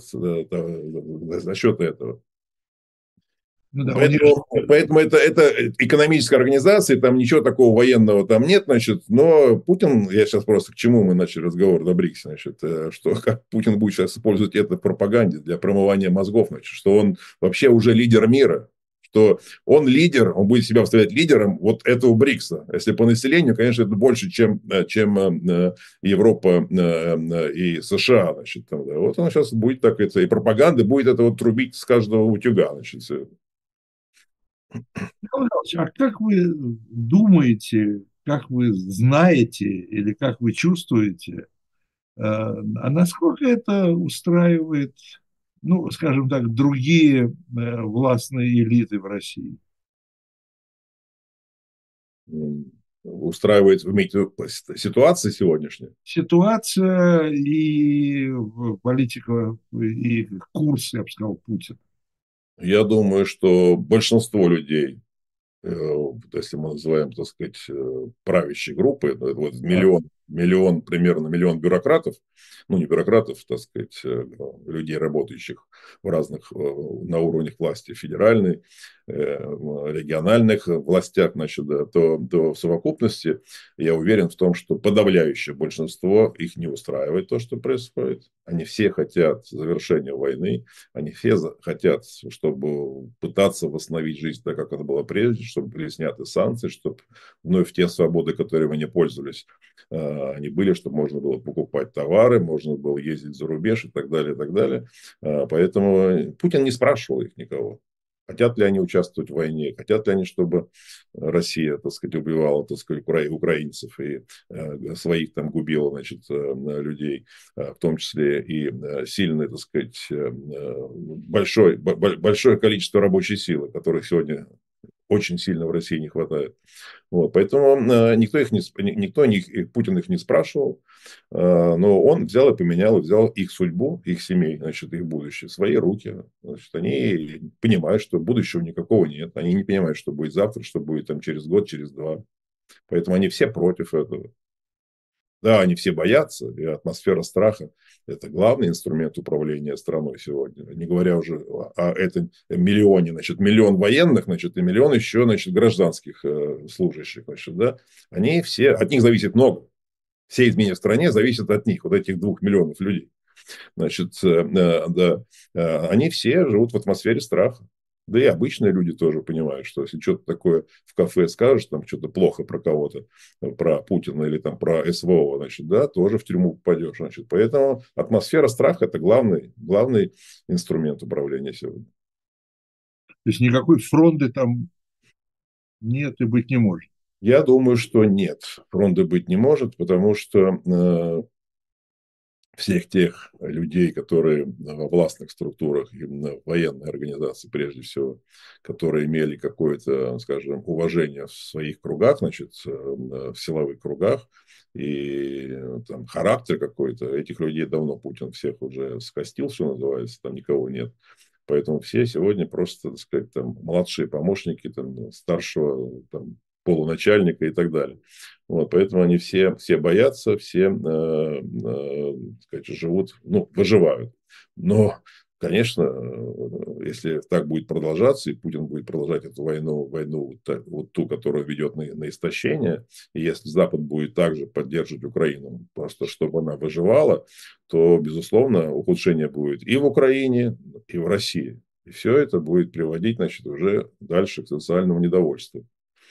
S2: за счет этого.
S1: ну да, у них же,
S2: Поэтому это экономическая организация, там ничего такого военного там нет, значит, но Путин, я сейчас просто к чему мы начали разговор до БРИКС, значит, что как Путин будет сейчас использовать это в пропаганде для промывания мозгов, значит, что он вообще уже лидер мира, что он лидер, он будет себя выставлять лидером вот этого БРИКСа. Если по населению, конечно, это больше, чем Европа и США, значит, там, да. Вот он сейчас будет так, это, и пропаганда будет это вот трубить с каждого утюга, значит,
S1: Михаил Михайлович, а как вы думаете, как вы знаете или как вы чувствуете, а насколько это устраивает, ну, скажем так, другие властные элиты в России?
S2: устраивает, вы имеете в виду ситуация сегодняшняя?
S1: Ситуация и политика, и курс, я бы сказал, Путина.
S2: Я думаю, что большинство людей, если мы называем, так сказать, правящей группой, это вот миллион, примерно миллион бюрократов, ну, не бюрократов, так сказать, людей, работающих в разных, на уровнях власти, федеральной, региональных властях, значит, да, то в совокупности я уверен в том, что подавляющее большинство их не устраивает то, что происходит. Они все хотят завершения войны, они все хотят, чтобы пытаться восстановить жизнь так, как это было прежде, чтобы были сняты санкции, чтобы вновь те свободы, которыми они пользовались, они были, чтобы можно было покупать товары, можно было ездить за рубеж и так далее, и так далее. Поэтому Путин не спрашивал их никого. Хотят ли они участвовать в войне, хотят ли они, чтобы Россия, так сказать, убивала, так сказать, украинцев и своих там губила, значит, людей, в том числе и сильное, так сказать, большое количество рабочей силы, которых сегодня очень сильно в России не хватает. Вот, поэтому Путин их не спрашивал, но он взял и поменял, взял их судьбу, их семей, значит, их будущее в свои руки. Значит, они понимают, что будущего никакого нет. Они не понимают, что будет завтра, что будет там через год, через два. Поэтому они все против этого. Да, они все боятся, и атмосфера страха – это главный инструмент управления страной сегодня. Не говоря уже о этом миллионе, значит, миллион военных, значит, и миллион еще, значит, гражданских служащих, значит, да. Они все, от них зависит много. Все изменения в стране зависят от них, вот этих 2 миллионов людей. Значит, да, они все живут в атмосфере страха. Да и обычные люди тоже понимают, что если что-то такое в кафе скажешь, там что-то плохо про кого-то, про Путина или там про СВО, значит, да, тоже в тюрьму попадешь. Значит. Поэтому атмосфера страха – это главный инструмент управления сегодня.
S1: То есть никакой фронты там нет и быть не может.
S2: Я думаю, что нет, фронта быть не может, потому что всех тех людей, которые во властных структурах, именно в военной организации прежде всего, которые имели какое-то, скажем, уважение в своих кругах, значит, в силовых кругах, и там характер какой-то, этих людей давно Путин всех уже скостил, что называется, там никого нет. Поэтому все сегодня просто, так сказать, там, младшие помощники там, старшего там, полуначальника и так далее. Вот, поэтому они все боятся, все сказать, живут, ну, выживают. Но, конечно, если так будет продолжаться, и Путин будет продолжать эту войну вот ту, которую ведет на истощение, и если Запад будет также поддерживать Украину, просто чтобы она выживала, то, безусловно, ухудшение будет и в Украине, и в России. И все это будет приводить, значит, уже дальше к социальному недовольству.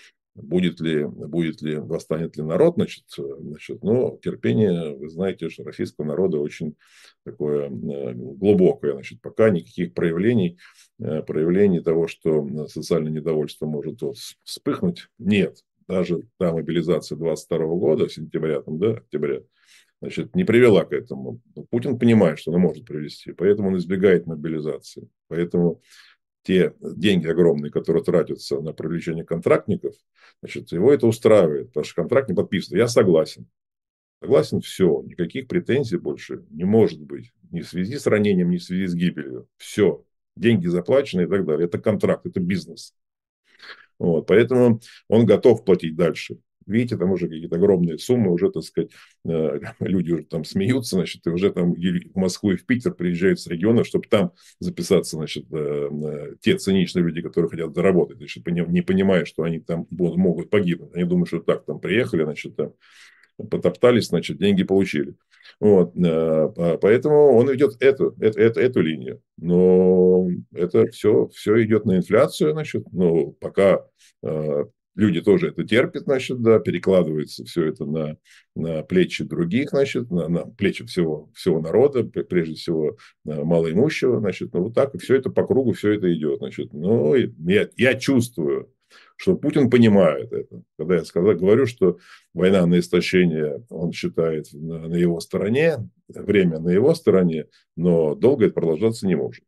S2: Восстанет ли народ, значит, ну, терпение, вы знаете, что российского народа очень такое глубокое, значит, пока никаких проявлений того, что социальное недовольство может вот вспыхнуть, нет. Даже та мобилизация 22 года, сентября, там, да, октября, значит, не привела к этому. Путин понимает, что она может привести, поэтому он избегает мобилизации. Поэтому те деньги огромные, которые тратятся на привлечение контрактников, значит, его это устраивает, потому что контракт не подписан. Я согласен. Согласен, все, никаких претензий больше не может быть. Ни в связи с ранением, ни в связи с гибелью. Все. Деньги заплачены и так далее. Это контракт, это бизнес. Вот, поэтому он готов платить дальше. Видите, там уже какие-то огромные суммы, уже, так сказать, люди уже там смеются, значит, и уже там в Москву и в Питер приезжают с региона, чтобы там записаться, значит, те циничные люди, которые хотят заработать, значит, не понимая, что они там могут погибнуть. Они думают, что так, там приехали, значит, там потоптались, значит, деньги получили. Вот. Поэтому он ведет эту линию. Но это все идет на инфляцию, значит, ну, пока люди тоже это терпят, значит, да, перекладывается все это на плечи других, значит, на плечи всего народа, прежде всего малоимущего, значит, ну, вот так, и все это по кругу, все это идет, значит. Ну, я чувствую, что Путин понимает это. Когда я говорю, что война на истощение, он считает на его стороне, время на его стороне, но долго это продолжаться не может.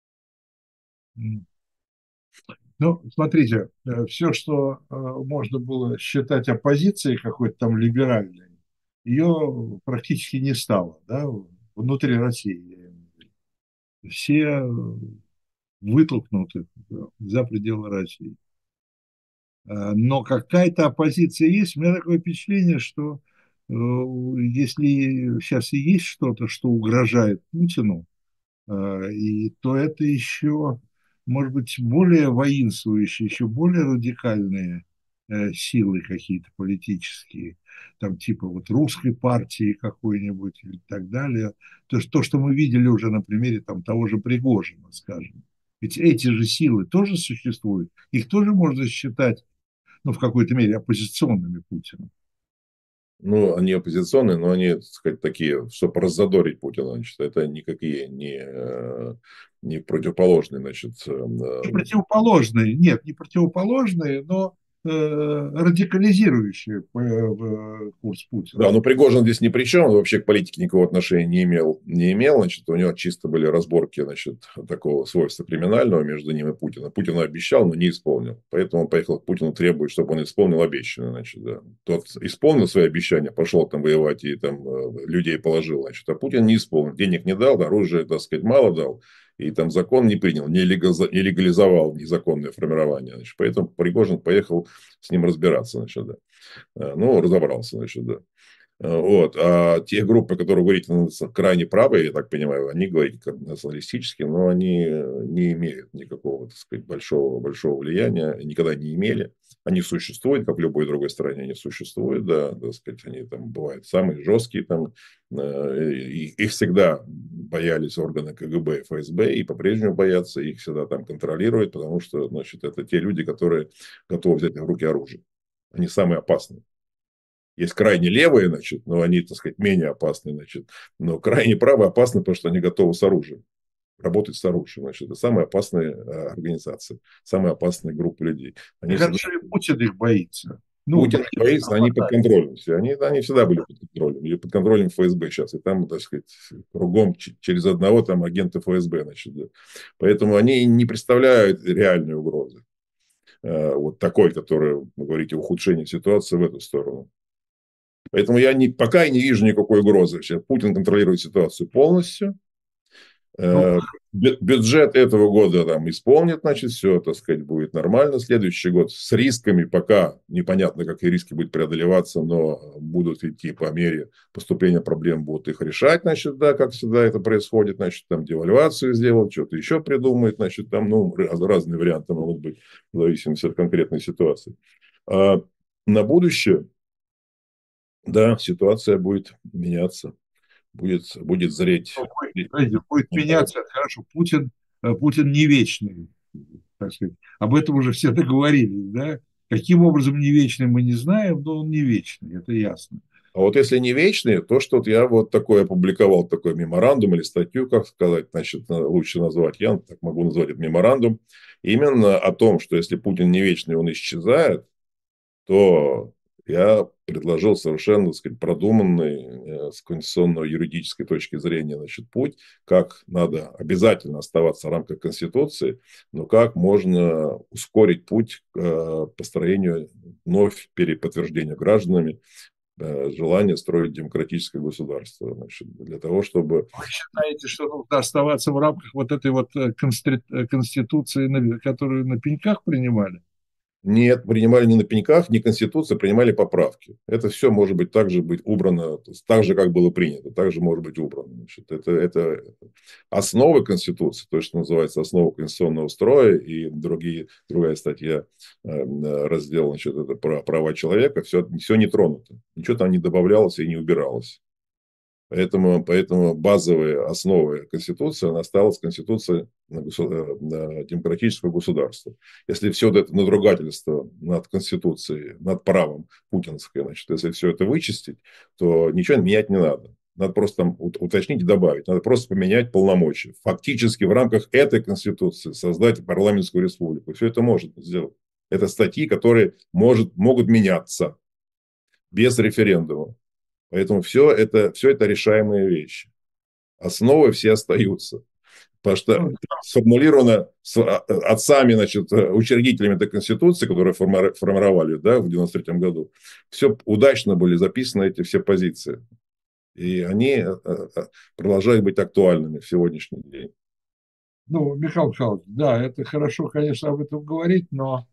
S1: Ну, смотрите, все, что можно было считать оппозицией какой-то там либеральной, ее практически не стало, да, внутри России. Все вытолкнуты за пределы России. Но какая-то оппозиция есть. У меня такое впечатление, что если сейчас и есть что-то, что угрожает Путину, то это еще, может быть, более воинствующие, еще более радикальные силы какие-то политические, там типа вот русской партии какой-нибудь и так далее. То, что мы видели уже на примере там того же Пригожина, скажем. Ведь эти же силы тоже существуют. Их тоже можно считать, ну, в какой-то мере оппозиционными Путину.
S2: Ну, они оппозиционные, но они, так сказать, такие, чтобы раззадорить Путина, значит, это никакие не противоположные, значит.
S1: Не противоположные, нет, не противоположные, но радикализирующие курс
S2: Да,
S1: Путина.
S2: но Пригожин здесь ни при чем, он вообще к политике никакого отношения не имел, значит, у него чисто были разборки, значит, такого свойства криминального между ним и Путиным. Путин обещал, но не исполнил, поэтому он поехал к Путину, требует, чтобы он исполнил обещанное, значит, да. Тот исполнил свои обещания, пошел там воевать и там людей положил, значит, а Путин не исполнил, денег не дал, оружия, так сказать, мало дал, и там закон не принял, не легализовал незаконное формирование, значит, поэтому Пригожин поехал с ним разбираться, значит, да. Ну, разобрался, значит, да. Вот. А те группы, которые говорите, крайне правые, я так понимаю, они говорите как националистические, но они не имеют никакого, так сказать, большого влияния, никогда не имели. Они существуют, как в любой другой стране они существуют, да, так сказать, они там бывают самые жесткие, там, их всегда боялись органы КГБ и ФСБ, и по-прежнему боятся, их всегда там контролируют, потому что, значит, это те люди, которые готовы взять в руки оружие. Они самые опасные. Есть крайне левые, значит, но они, так сказать, менее опасны, значит. Но крайне правые опасны, потому что они готовы с оружием. работать с оружием. Значит, это самая опасная организация, самая опасная группа людей.
S1: И
S2: Они всегда
S1: хорошо, и Путин их боится. Ну,
S2: Путин
S1: боится,
S2: боится, они под
S1: хватает.
S2: контролем все. Они всегда были под контролем. И под контролем ФСБ сейчас. И там, так сказать, кругом через одного там агента ФСБ. Значит, да. Поэтому они не представляют реальной угрозы. Вот такой, которая, вы говорите, ухудшение ситуации в эту сторону. Поэтому пока я не вижу никакой угрозы. Путин контролирует ситуацию полностью.
S1: Ну,
S2: Бюджет этого года там исполнит, значит, все, так сказать, будет нормально. Следующий год с рисками, пока непонятно, какие риски будут преодолеваться, но будут идти по мере поступления проблем, будут их решать, значит, да, как всегда это происходит, значит, там девальвацию сделать, что-то еще придумают, значит, там, ну, разные варианты могут быть в зависимости от конкретной ситуации. А на будущее, да, ситуация будет меняться, будет зреть.
S1: знаете, будет меняться, это хорошо. Путин не вечный, так сказать. Об этом уже все договорились, да? Каким образом не вечный, мы не знаем, но он не вечный, это ясно.
S2: А вот если не вечные, то что вот я вот такой опубликовал, такой меморандум или статью, как сказать, значит, лучше назвать, я так могу назвать это меморандум, именно о том, что если Путин не вечный, он исчезает, то я предложил совершенно, так сказать, продуманный с конституционно-юридической точки зрения, значит, путь, как надо обязательно оставаться в рамках Конституции, но как можно ускорить путь к построению вновь переподтверждению гражданами желание строить демократическое государство, значит, для того, чтобы...
S1: Вы считаете, что нужно оставаться в рамках вот этой вот конституции, которую на пеньках принимали?
S2: Нет, принимали не на пеньках, не Конституция, принимали поправки. Это все может быть также быть убрано, то есть, так же, как было принято, также может быть убрано. Значит, это основы Конституции, то, что называется основа конституционного строя и другая статья, раздел, значит, это про права человека, все не тронуто. Ничего там не добавлялось и не убиралось. Поэтому базовые основы Конституции, она осталась Конституцией на демократического государства. Если все это надругательство над Конституцией, над правом путинское, значит, если все это вычистить, то ничего менять не надо. Надо просто там уточнить и добавить. Надо просто поменять полномочия. Фактически в рамках этой Конституции создать парламентскую республику. Все это может сделать. Это статьи, которые могут меняться без референдума. Поэтому все это решаемые вещи. Основы все остаются. Потому что
S1: Ну,
S2: сформулировано отцами, значит, учредителями этой Конституции, которые формировали, да, в 93 году, все удачно были записаны эти все позиции. И они продолжают быть актуальными в сегодняшний день.
S1: ну, Михаил Михайлович, да, это хорошо, конечно, об этом говорить, но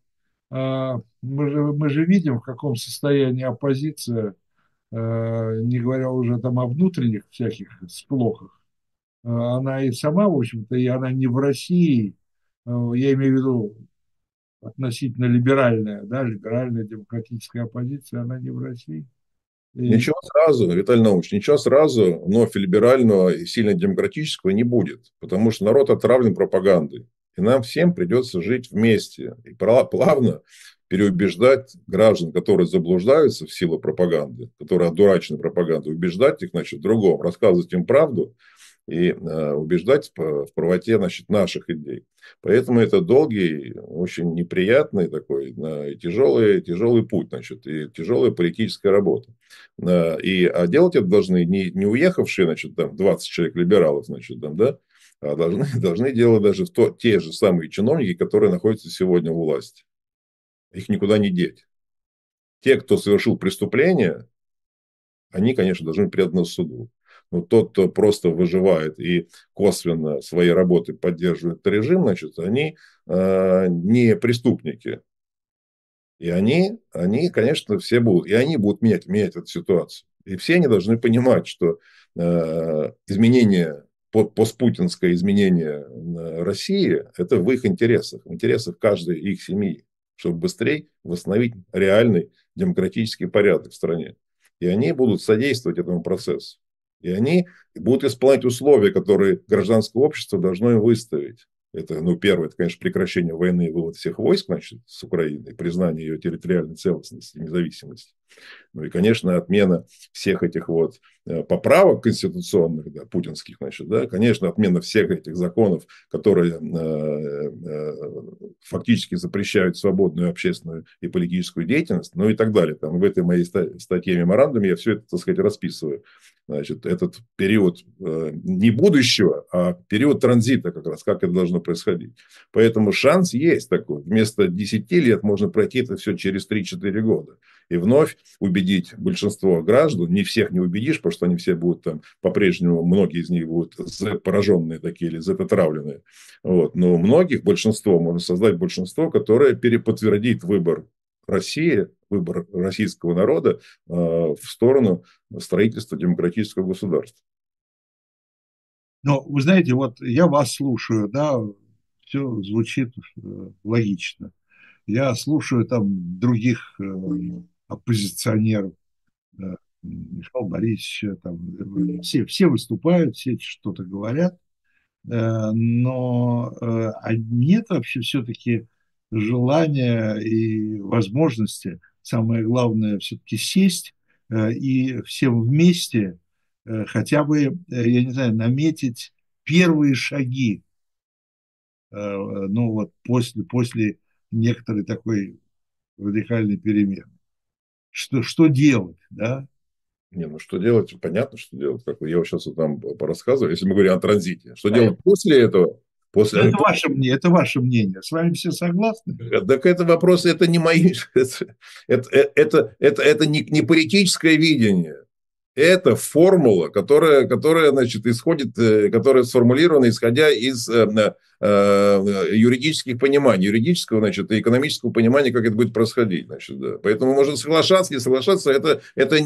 S1: мы же видим, в каком состоянии оппозиция, не говоря уже там о внутренних всяких сплохах. Она и сама, в общем-то, и она не в России, я имею в виду относительно либеральная, да, либеральная демократическая оппозиция, она не в России. И,
S2: Ничего сразу, Виталий Наумович, ничего сразу, но либерального и сильно демократического не будет, потому что народ отравлен пропагандой. И нам всем придется жить вместе и плавно переубеждать граждан, которые заблуждаются в силу пропаганды, которые одурачены пропагандой, убеждать их, значит, в другом, рассказывать им правду и убеждать в правоте, значит, наших идей. Поэтому это долгий, очень неприятный такой, тяжелый путь, значит, и тяжелая политическая работа. А делать это должны не уехавшие, значит, там 20 человек либералов, значит, там, да, а должны делать даже те же самые чиновники, которые находятся сегодня у власти. Их никуда не деть. Те, кто совершил преступление, они, конечно, должны быть преданы суду. Но тот, кто просто выживает и косвенно своей работой поддерживает режим, значит, они не преступники. И они, конечно, все будут. И они будут менять эту ситуацию. И все они должны понимать, что изменение, постпутинское изменение России, это в их интересах, в интересах каждой их семьи, чтобы быстрее восстановить реальный демократический порядок в стране. И они будут содействовать этому процессу. И они будут исполнять условия, которые гражданское общество должно им выставить. Это, ну, первое, это, конечно, прекращение войны и вывод всех войск, значит, с Украины, признание ее территориальной целостности и независимости. Ну и, конечно, отмена всех этих вот поправок конституционных, да, путинских, значит, да, конечно, отмена всех этих законов, которые фактически запрещают свободную общественную и политическую деятельность, ну и так далее. Там в этой моей статье меморандуме я все это, так сказать, расписываю. Значит, этот период не будущего, а период транзита как раз, как это должно происходить. Поэтому шанс есть такой. Вместо 10 лет можно пройти это все через 3-4 года. И вновь убедить большинство граждан, не всех не убедишь, потому что они все будут там по-прежнему, многие из них будут пораженные такие или отравленные. Вот. Но у многих, большинство, можно создать большинство, которое переподтвердит выбор России, выбор российского народа в сторону строительства демократического государства.
S1: Но вы знаете, вот я вас слушаю, да, все звучит логично. Я слушаю там других оппозиционеров, Михаила Борисовича, там, все выступают, все что-то говорят, но нет вообще все-таки желания и возможности, самое главное, все-таки сесть и всем вместе хотя бы, я не знаю, наметить первые шаги, ну вот после некоторой такой радикальной перемены. Что делать, да?
S2: Не, ну что делать? Понятно, что делать. Как я сейчас вот там порассказываю, если мы говорим о транзите. Что делать после этого?
S1: Ну, это ваше мнение. С вами все согласны?
S2: Так это вопросы, это не мои. Это не политическое видение. Это формула, которая значит, исходит, которая сформулирована, исходя из юридических пониманий, юридического, значит, и экономического понимания, как это будет происходить. Значит, да. Поэтому можно соглашаться, не соглашаться, это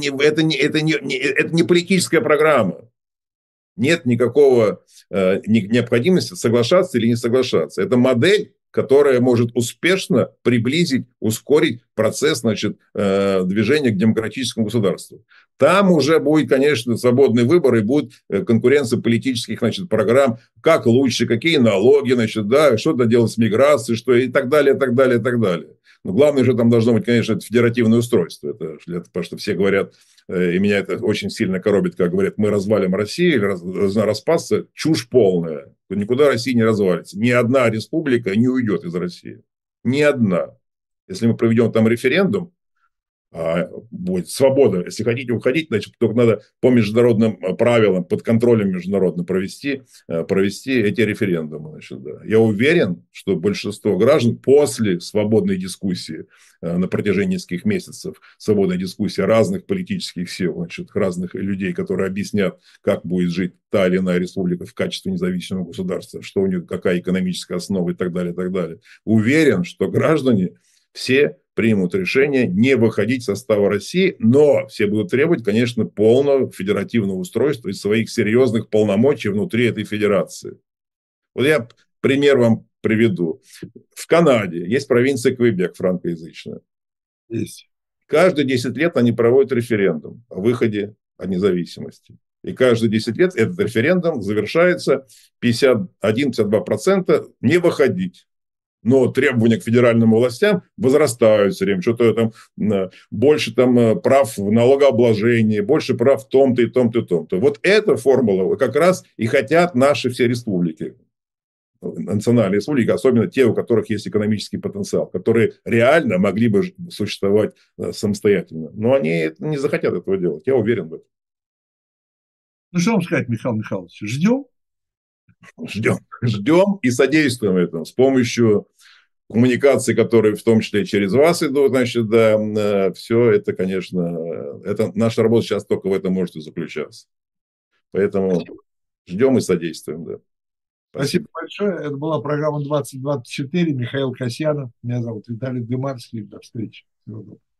S2: не политическая программа. Нет никакого необходимости соглашаться или не соглашаться. Это модель, которая может успешно приблизить, ускорить процесс, значит, движения к демократическому государству. Там уже будет, конечно, свободный выбор и будет конкуренция политических, значит, программ, как лучше, какие налоги, значит, да, что-то делать с миграцией, что и так далее, и так далее, и так далее. Но главное же там должно быть, конечно, это федеративное устройство. Это, потому что все говорят, и меня это очень сильно коробит, как говорят, мы развалим Россию, или должна распасться. Чушь полная. Никуда Россия не развалится. Ни одна республика не уйдет из России. Ни одна. Если мы проведем там референдум, будет свобода. Если хотите уходить, значит, только надо по международным правилам, под контролем международным провести эти референдумы. Значит, да. Я уверен, что большинство граждан после свободной дискуссии на протяжении нескольких месяцев, свободной дискуссии разных политических сил, значит, разных людей, которые объяснят, как будет жить та или иная республика в качестве независимого государства, что у нее, какая экономическая основа и так далее, и так далее. Уверен, что граждане все примут решение не выходить из состава России, но все будут требовать, конечно, полного федеративного устройства и своих серьезных полномочий внутри этой федерации. Вот я пример вам приведу. В Канаде есть провинция Квебек, франкоязычная.
S1: Есть.
S2: Каждые 10 лет они проводят референдум о выходе от независимости. И каждые 10 лет этот референдум завершается 51-52% не выходить. Но требования к федеральным властям возрастают все время. Что-то там больше там прав в налогообложении, больше прав в том-то и том-то и том-то. Вот эта формула как раз и хотят наши все республики. Национальные республики, особенно те, у которых есть экономический потенциал, которые реально могли бы существовать самостоятельно. Но они не захотят этого делать. Я уверен в этом.
S1: Ну, что вам сказать, Михаил Михайлович? Ждем?
S2: Ждем и содействуем этому с помощью коммуникации, которые в том числе через вас идут, значит, да, все это, конечно, это наша работа сейчас только в этом может и заключаться. Поэтому ждем и содействуем, да.
S1: Спасибо большое. Это была программа 2024. Михаил Касьянов. Меня зовут Виталий Дымарский. До встречи. Всего доброго.